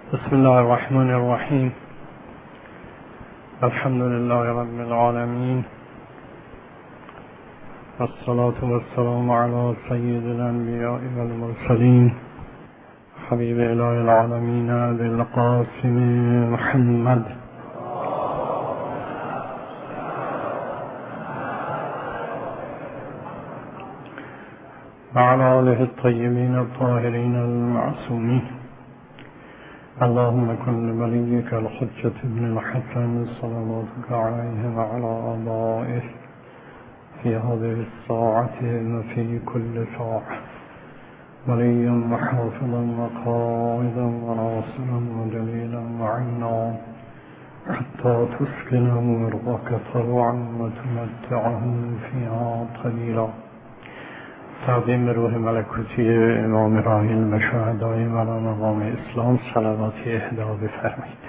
بسم الله الرحمن الرحیم. الحمد لله رب العالمین، والصلاة والسلام علی سید الانبیاء والمرسلین، حبیب اله العالمین ابی القاسم محمد وعلى آله الطیبین الطاهرین المعصومین. اللهم كن لوليك الحجة ابن الحسن صلواتك عليه وعلى آبائه في هذه الساعة وفي كل ساعة وليا وحافظا وقائدا وناصرا وجليلا وعينا حتى تسكنه أرضك طوعا وتمتعه فيها قليلا. تعظیم روح ملکوتی امام راحل و شهدای ولای مقام اسلام صلواتی اهدا بفرمایید.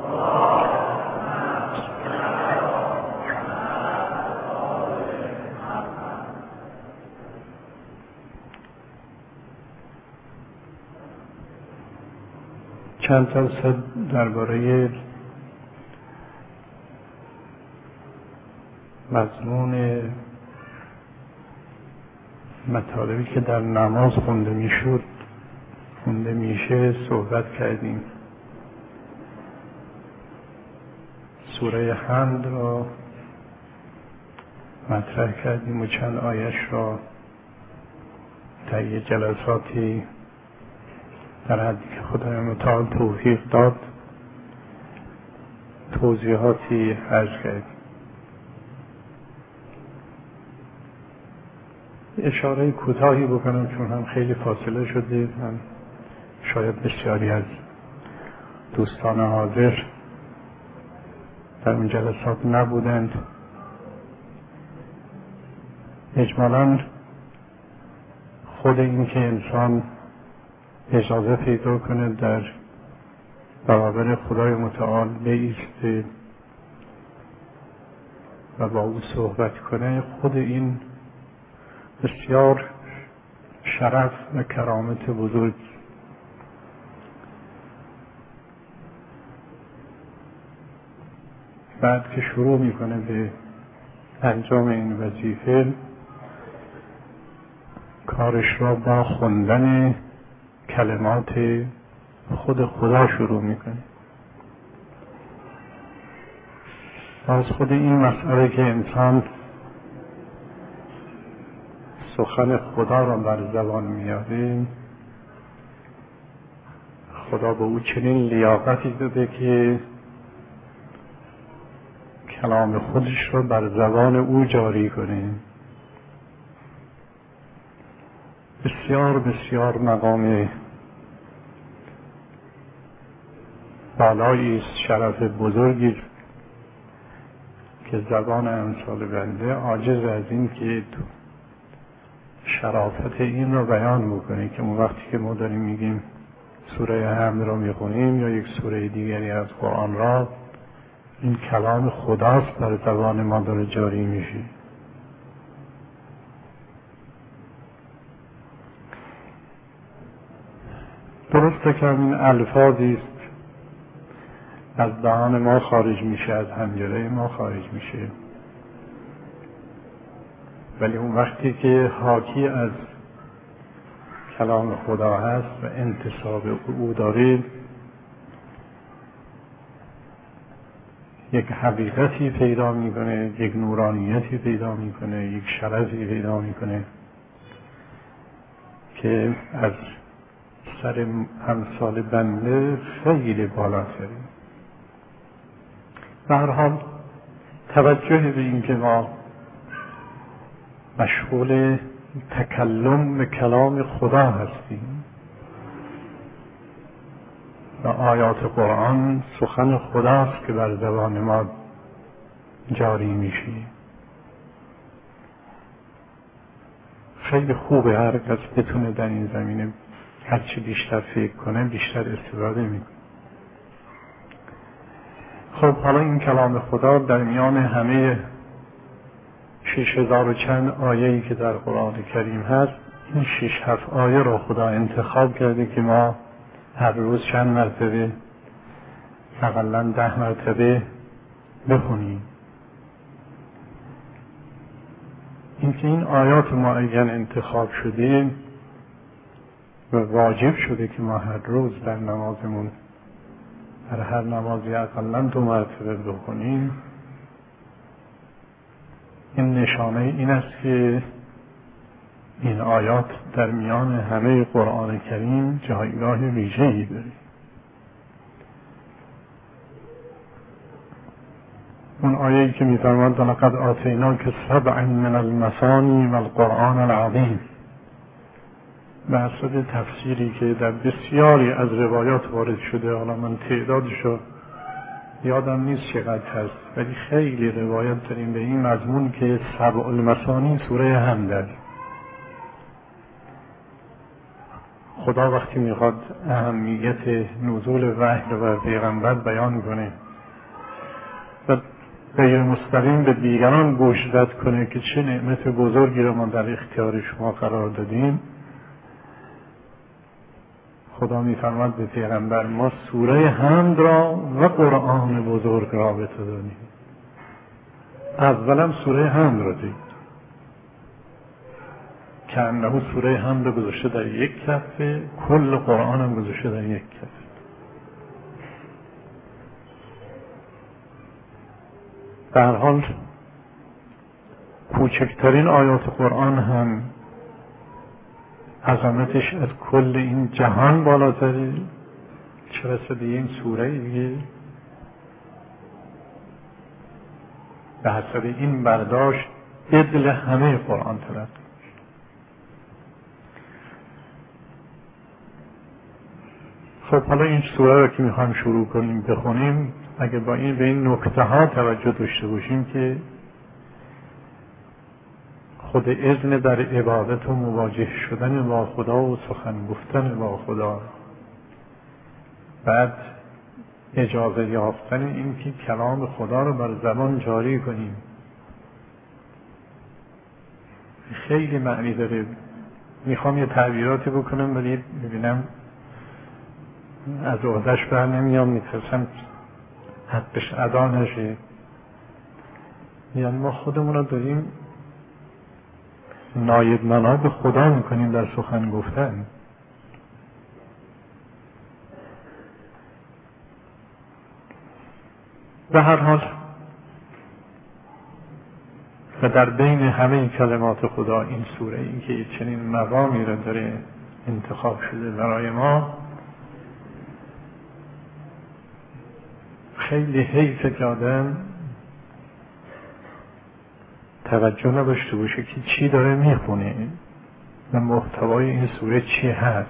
چند جلسه درباره مضمون مطالبی که در نماز خونده میشه صحبت کردیم. سوره حمد را مطرح کردیم و چند آیش را طی جلساتی در حدی که خدای متعال توفیق داد توضیحاتی عرض کردیم. اشاره کوتاهی بکنم چون هم خیلی فاصله شده، من شاید بسیاری از دوستان حاضر در اون جلسات نبودند. اجمالاً خود این که انسان اجازه پیدا کنه در برابر خدای متعال بایسته و با او صحبت کنه، خود این بسیار شرف و کرامت بزرگ. بعد که شروع میکنه به انجام این وظیفه، کارش را با خوندن کلمات خود خدا شروع میکنه. از خود این مسئله که انسان سخن خدا را بر زبان میاره، خدا به او چنین لیاقتی داده که کلام خودش را بر زبان او جاری کنه. بسیار بسیار مقام بالایی است، شرف بزرگی که زبان امثال بنده عاجز از این که شرافت این رو بیان بکنه که اون وقتی که ما داریم میگیم سوره حمد را میخونیم یا یک سوره دیگری از قرآن را، این کلام خداست بر زبان ما داره جاری میشه. درسته که این الفاظی است از دهان ما خارج میشه، از حنجره ما خارج میشه، ولی اون وقتی که حاکی از کلام خدا هست و انتساب او داره، یک حقیقتی پیدا میکنه، یک نورانیتی پیدا میکنه، یک شرفی پیدا میکنه که از سر امثال بنده خیلی بالاتره. به هر حال توجه به این که ما مشغول تکلم به کلام خدا هستیم و آیات قرآن سخن خداست که بر زبان ما جاری میشه. خیلی خوبه هر کس بتونه در این زمینه هرچی بیشتر فکر کنه بیشتر استفاده میکنه. خب حالا این کلام خدا در میان همه 6000 و چند آیه‌ای که در قرآن کریم هست، این 6-7 آیه را خدا انتخاب کرده که ما هر روز چند مرتبه حداقل 10 مرتبه بخونیم. اینکه این آیات معین انتخاب شده و واجب شده که ما هر روز در نمازمون در هر نمازی حداقل 2 مرتبه بخونیم، این نشانه این است که این آیات در میان همه قرآن کریم جایگاه ویژه‌ای داره. اون آیه‌ای که می‌فرماید لقد آتیناک سبعا من المثانی و القرآن العظیم، به حسب تفسیری که در بسیاری از روایات وارد شده، حالا من تعدادشو یادم نیست چقدر هست، ولی خیلی روایت داریم به این مضمون که سبع المثانی سوره حمد. خدا وقتی میخواد اهمیت نزول وحی رو بر پیغمبر بیان کنه و غیر مستقیم به دیگران گوش زد کنه که چه نعمت بزرگی رو ما در اختیار شما قرار دادیم، خدا میفرماد به پیغمبر ما سوره حمد را و قرآن بزرگ را به تو دادیم. اولا سوره حمد را دید که انه سوره حمد رو گذاشته در یک کفه، کل قرآن هم گذاشته در یک کفه. به هر حال کوچکترین آیات قرآن هم عظمتش از کل این جهان بالاتره، چه رسه به این سوره دیگه. به حسب این برداشت عدل همه قرآن تلقی. خب حالا این سوره رو که میخوایم شروع کنیم بخونیم، اگه با این به این نکته ها توجه داشته باشیم که خود اذن در عبادت و مواجه شدن با خدا و سخن گفتن با خدا، بعد اجازه یافتن این که کلام خدا رو بر زبان جاری کنیم، خیلی معنی داره. میخوام یه تعبیراتی بکنم ولی ببینم از عهده‌اش بر نمیام، میترسم حقش ادا نشه. یعنی ما خودمون رو داریم نایب مناب خدا میکنیم در سخن گفتن. به هر حال و در بین همه کلمات خدا این سوره این که چنین مقامی را داره انتخاب شده برای ما، خیلی حیفه که آدم توجه نداشته باشه که چی داره میخونه و محتوای این سوره چی هست.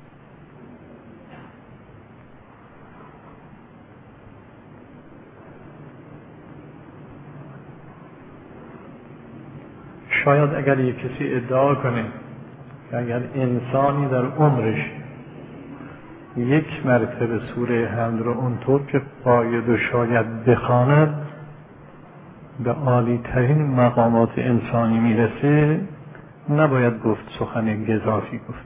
شاید اگر یک کسی ادعا کنه اگر انسانی در عمرش یک مرتبه سوره حمد رو اونطور که باید و شاید بخواند به عالی ترین مقامات انسانی میرسه، نباید گفت سخن گزافی گفت.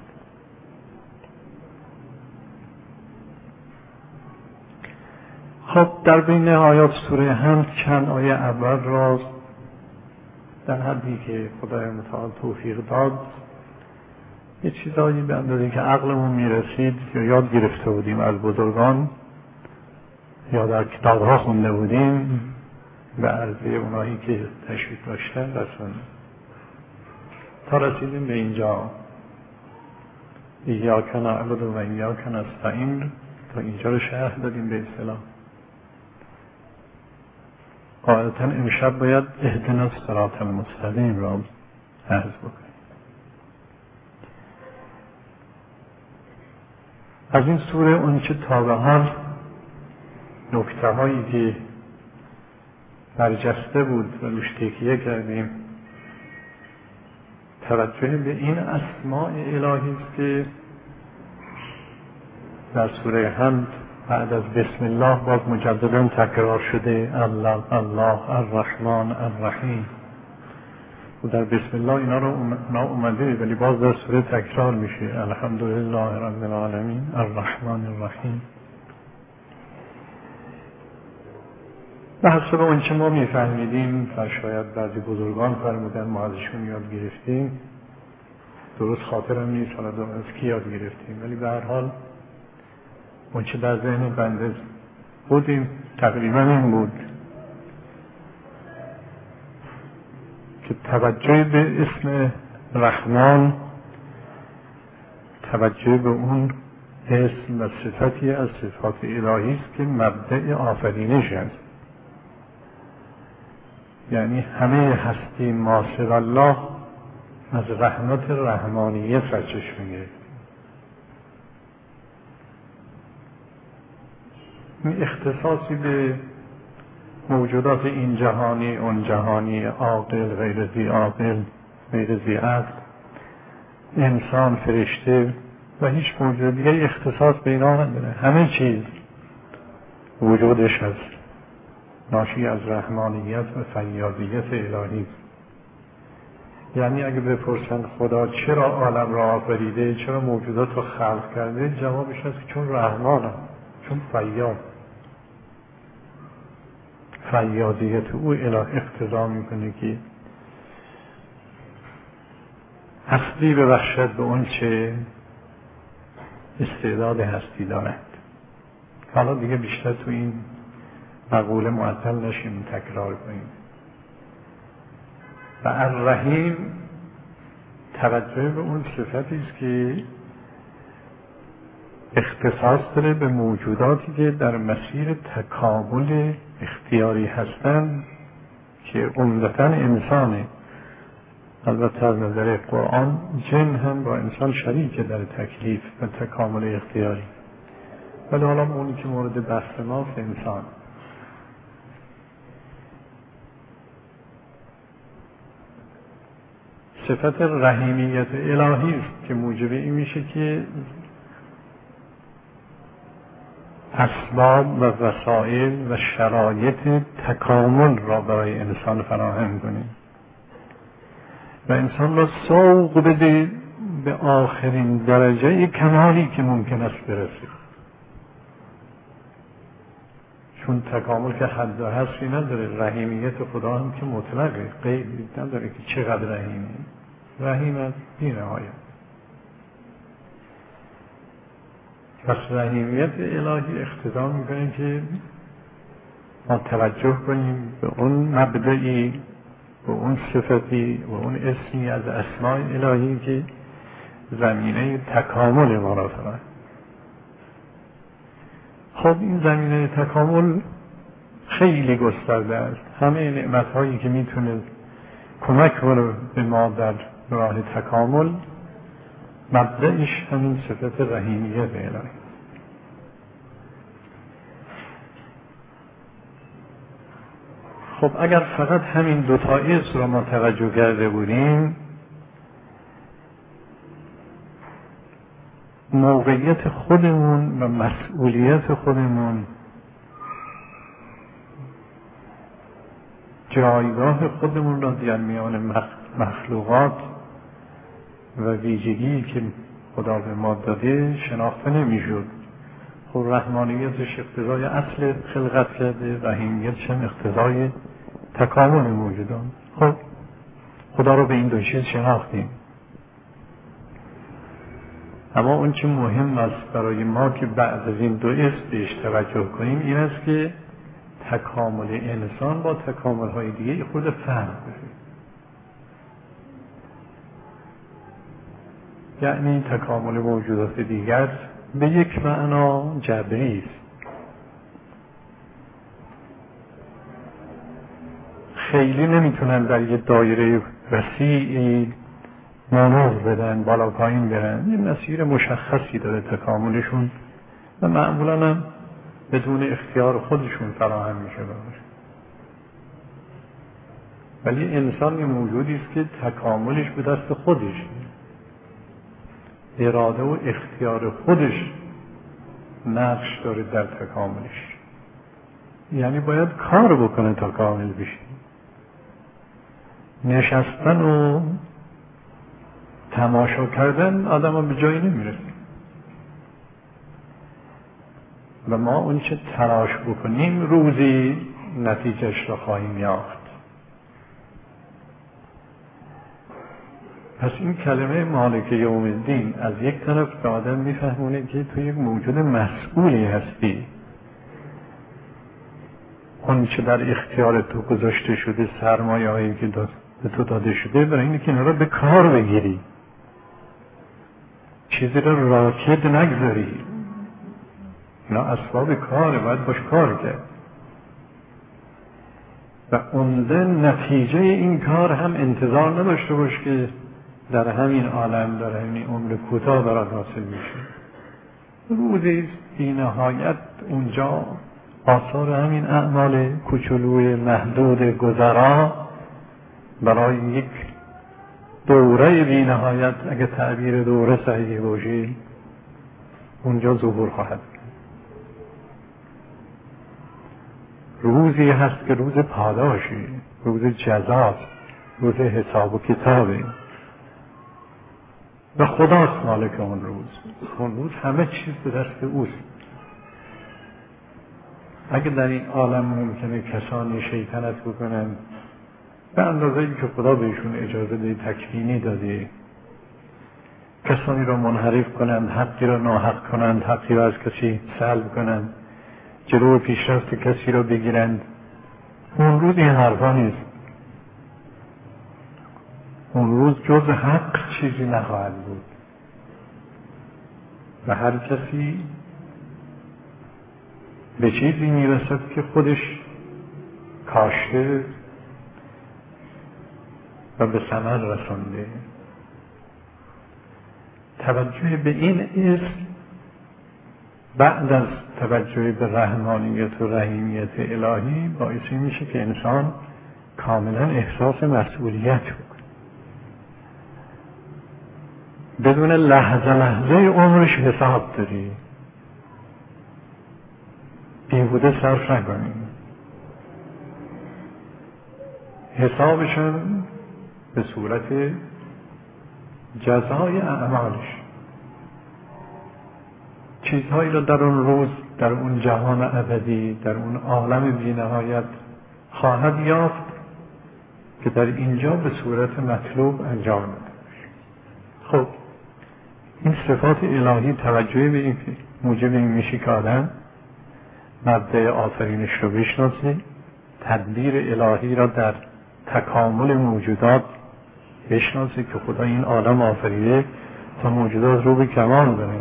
خب در بین آیات سوره حمد چند آیه اول را در حدی که خدای متعال توفیق داد یه چیزایی به اندازه که عقلمون میرسید یا یاد گرفته بودیم از بزرگان یا در کتابها خونده بودیم به عرضه اونایی که تشریف داشتن رسوندیم تا رسیدیم به اینجا. ایاک نعبد و ایاک نستعین تا اینجا رو شرح دادیم به اصطلاح. قاعدتا امشب باید اهدنا الصراط المستقیم را عرض بکنیم. از این سوره اون چه تا به حال نکته هایی که برجسته بود و روش تکیه کردیم، توجه به این اسماء الهی است که در سوره حمد بعد از بسم الله باز مجددا تکرار شده. الله الله الرحمن الرحیم و در بسم الله اینا رو اومده ولی باز در سوره تکرار میشه. الحمدلله رب العالمین الرحمن الرحیم. به حسب اون چه ما میفهمیدیم و شاید بعضی بزرگان فرمودن ما ازشون یاد گرفتیم، درست خاطرم نیست حالا از کی یاد گرفتیم، ولی به هر حال اون چه در ذهن بنده بودیم تقریبا این بود که توجه به اسم رحمان، توجه به اون اسم و صفتی از صفات الهی است که مبدأ آفرینش است. یعنی همه هستی ما سوی الله از رحمت رحمانیه سرچشمه گرفت. این اختصاصی به موجودات این جهانی اون جهانی، عاقل غیر ذی عاقل غیر ذی عقل، انسان فرشته و هیچ موجود دیگه اختصاص به اینا نداره. همه چیز وجودش هست ناشی از رحمانیت و فیاضیت الهی. یعنی اگه بپرسن خدا چرا عالم را آفریده، چرا موجودات رو خلق کرده، جوابش هست که چون رحمانه، چون فیاض. فیاضیت او اله اقتضا میکنه که هستی ببخشد به اون چه استعداد هستی دارد. حالا دیگه بیشتر تو این مقوله معطل نشیم، تکرار کنیم. و الرحیم توجه به اون صفتی است که اختصاص داره به موجوداتی که در مسیر تکامل اختیاری هستند که عمدتاً انسانه. البته از نظر قرآن جن هم با انسان شریکه در تکلیف و تکامل اختیاری، ولی حالا اونی که مورد بحث ماست انسان. صفت رحیمیت الهی است که موجب این میشه که اسباب و وسایل و شرایط تکامل را برای انسان فراهم کنه و انسان را سوق بده به آخرین درجه کمالی که ممکن است برسه. چون تکامل که حد و حصری نداره، رحیمیت خدا هم که مطلقه، قیدی نداره که چقدر رحیمه. رحیم از بی نهایت. پس رحیمیت الهی اقتضا میکنه که ما توجه کنیم به اون مبدعی، به اون صفتی و اون اسمی از اسماء الهی که زمینه تکامل ما را فرا. خب این زمینه تکامل خیلی گسترده است. همه نعمت هایی که میتونه کمک کنه به ما در راه تکامل مبدأش همین صفت رحیمیت الهی. خب اگر فقط همین دوتا اسم را ما توجه کرده بودیم، موقعیت خودمون و مسئولیت خودمون، جایگاه خودمون را در میان مخلوقات و ویژگی که خدا به ما داده شناخته نمیشد. خب رحمانیتش اقتضای اصل خلقت کرده، رحیمیتش هم اقتضای تکامل موجودان. خب خدا رو به این دو چیز شناختیم، اما اون چه مهم است برای ما که بعد از این دو اسم بهش توجه کنیم این است که تکامل انسان با تکامل های دیگه خود فرق داره. یعنی تکامل موجودات دیگر به یک معنا جبری است، خیلی نمیتونن در یک دایره وسیعی نمود بدن، بالا پایین برن. یه مسیر مشخصی داره تکاملشون و معمولا هم بدون اختیار خودشون فراهم میشه باشه. ولی انسان یه موجودی است که تکاملش به دست خودش، اراده و اختیار خودش نقش داره در تکاملش. یعنی باید کار بکنه تا کامل بشه. نشستن و تماشا کردن آدم ها به جایی نمیرسه و ما اون چه تلاش بکنیم روزی نتیجهش را خواهیم یافت. پس این کلمه مالک یوم الدین از یک طرف به آدم میفهمونه که تو یک موجود مسئولی هستی، اون چه در اختیار تو گذاشته شده، سرمایه هایی که به تو داده شده، برای اینه که اینا رو به کار بگیری، چیزی رو راکد نگذاری. اینا اسباب کاره، باید باش کار کرد و عمده نتیجه این کار هم انتظار نداشته باش که در همین عالم، در همین عمر کوتاه برات حاصل میشه. روزی بی نهایت اونجا آثار همین اعمال کوچولوی محدود گذرا برای یک دوره بی نهایت، اگه تعبیر دوره صحیح باشه، اونجا ظهور خواهد. روزی هست که روز پاداشی، روز جزاست، روز حساب و کتابه و خداست مالک اون روز. اون روز همه چیز به دست اوست. اگه در این عالم ممکنه کسانی شیطنت بکنن به اندازه‌ای که خدا بهشون اجازه ده تکوینی داده، کسانی را منحرف کنند، حقی را ناحق کنند، حقی را از کسی سلب کنند، جلو پیشرفت کسی را بگیرند، اون روز این حرفا نیست. اون روز جز حق چیزی نخواهد بود و هر کسی به چیزی میرسد که خودش کاشته و به ثمر رسانده. توجه به این اسم بعد از توجه به رحمانیت و رحیمیت الهی باعثی میشه که انسان کاملا احساس مسئولیت بکنه، بدون لحظه لحظه عمرش حساب داری، بیهوده صرف نکنیم. حسابشون به صورت جزای اعمالش، چیزهایی را در اون روز، در اون جهان ابدی، در اون عالم بی نهایت خواهد یافت که در اینجا به صورت مطلوب انجام داده. خب این صفات الهی توجه به این موجب این میشه که آدم مبدأ آفرینش رو بشناسه، تدبیر الهی را در تکامل موجودات بشناسه که خدا این عالم آفریده تا موجودات رو به کمال بره.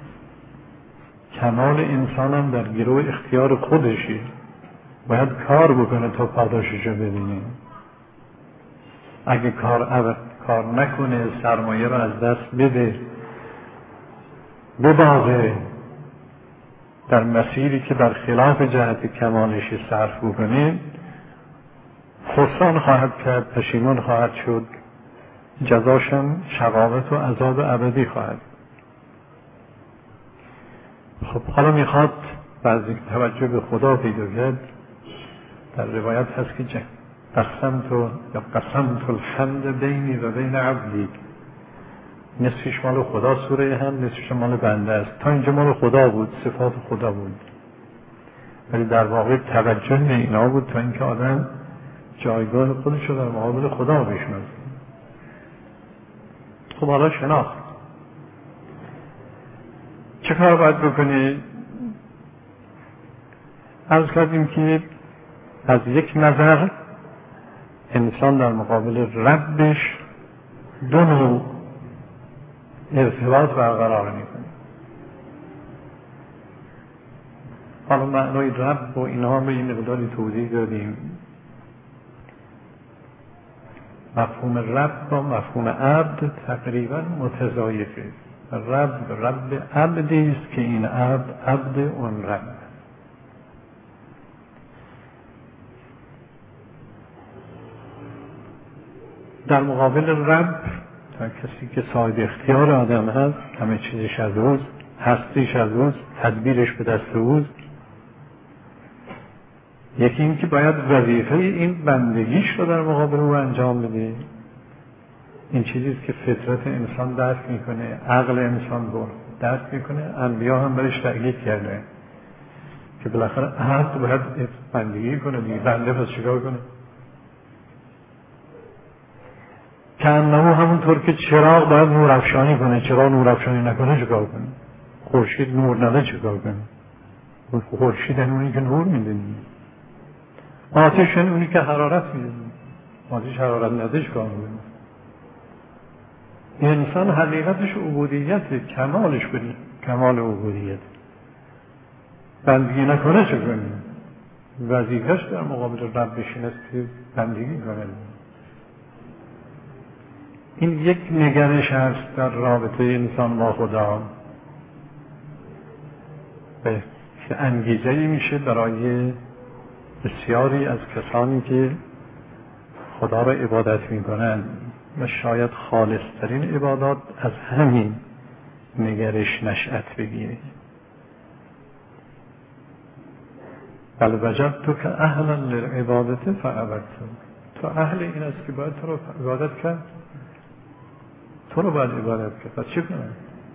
کمال انسان هم در گروه اختیار خودشه، باید کار بکنه تا پاداشش رو ببینه. اگه کار نکنه، سرمایه رو از دست بده، ببازه، در مسیری که در خلاف جهت کمالش صرف بکنه، خسران خواهد کرد، پشیمان خواهد شد، جزاشم شقاوت و عذاب ابدی خواهد. خب حالا میخواد بعضی توجه به خدا پیدا کرد. در روایت هست که قسمت الحمد بینی و بین عبدی، نصفش مال خدا سوره هم، نصفش مال بنده است. تا اینجا مال خدا بود، صفات خدا بود، ولی در واقع توجه به اینا بود تا اینکه آدم جایگاه خودش رو در مقابل خدا بشناسه. خب حالا شناخت چه کار باید بکنی؟ عرض کردیم که از یک نظر انسان در مقابل ربش دو نوع ارتباط برقرار میکنه. حالا معنای رب و اینها به این مقداری توضیح دادیم. مفهوم رب با مفهوم عبد تقریبا متضایفه. رب عبدی است که این عبد اون رب. در مقابل رب تا کسی که صاحب اختیار آدم هست، همه چیزش از اوست، هستیش از اوست، تدبیرش به دست اوست. یکی این که باید وظیفه این بندگیش رو در مقابل او انجام بده. این چیزیست که فطرت انسان درک میکنه، عقل انسان رو درک میکنه، انبیا هم برش تأکید کرده که بالاخره عقل باید بندگی کنه دیگه. بنده پس چیکار کنه؟ که انه همونطور که چراغ باید نور افشانی کنه، چراغ نور افشانی نکنه چیکار کنه؟ خورشید نور نده چیکار کنه؟ خورشید یعنی اونی که نور میده. آتش یعنی اونی که حرارت میده. آتش حرارت نده چیکار میکنه؟ انسان حقیقتش عبودیت، کمالش بدی، کمال عبودیت. بندگی نکنه چه کنه؟ وظیفه‌اش در مقابل رب بشینه است که بندگی کنه. این یک نگرش هست در رابطه انسان با خدا که انگیزه‌ای میشه برای بسیاری از کسانی که خدا را عبادت میکنند و شاید خالصترین عبادات از همین نگرش نشأت بگیره. بل وجدتک که اهلا للعبادت فعبدت. تو اهل این است که باید تو رو عبادت کرد، تو رو باید عبادت کرد. پس چه کنم؟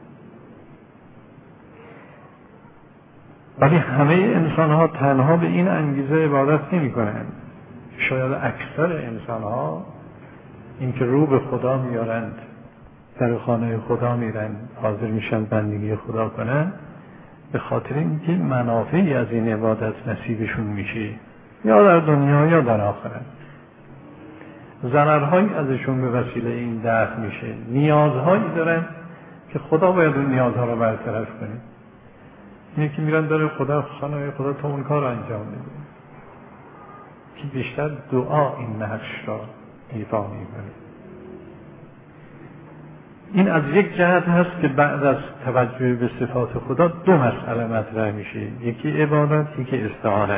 ولی همه انسان ها تنها به این انگیزه عبادت نمی کنند. شاید اکثر انسان ها این که رو به خدا میارند، در خانه خدا میرند، حاضر میشن بندگی خدا کنند، به خاطر اینکه منافعی از این عبادت نصیبشون میشه، یا در دنیا یا در آخرت. ضررهایی ازشون به وسیله این دفع میشه. نیازهایی دارن که خدا باید اون نیازها رو برطرف کنه. اینه که میرن داره خدا، خانه خدا تو اون کار انجام بده، که بیشتر دعا این نقش را ایفا میکنه. این از یک جهت هست که بعد از توجه به صفات خدا دو مسئله مطرح میشه، یکی عبادت، یکی استعانت.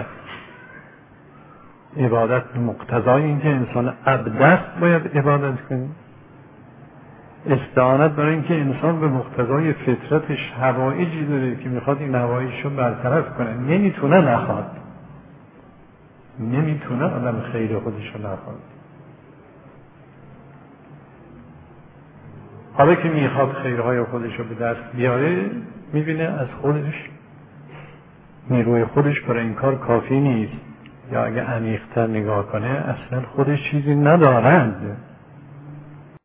عبادت مقتضای این که انسان عبد است باید عبادت کنه. استعانت برای اینکه انسان به مقتضای فطرتش حوائجی داره که میخواد این حوائجش رو برطرف کنه. نمیتونه نخواد، نمیتونه آدم خیر خودش رو نخواد. حالا که میخواد خیرهای خودش رو به دست بیاره، میبینه از خودش، نیروی خودش برای این کار کافی نیست، یا اگه عمیق‌تر نگاه کنه اصلا خودش چیزی ندارند.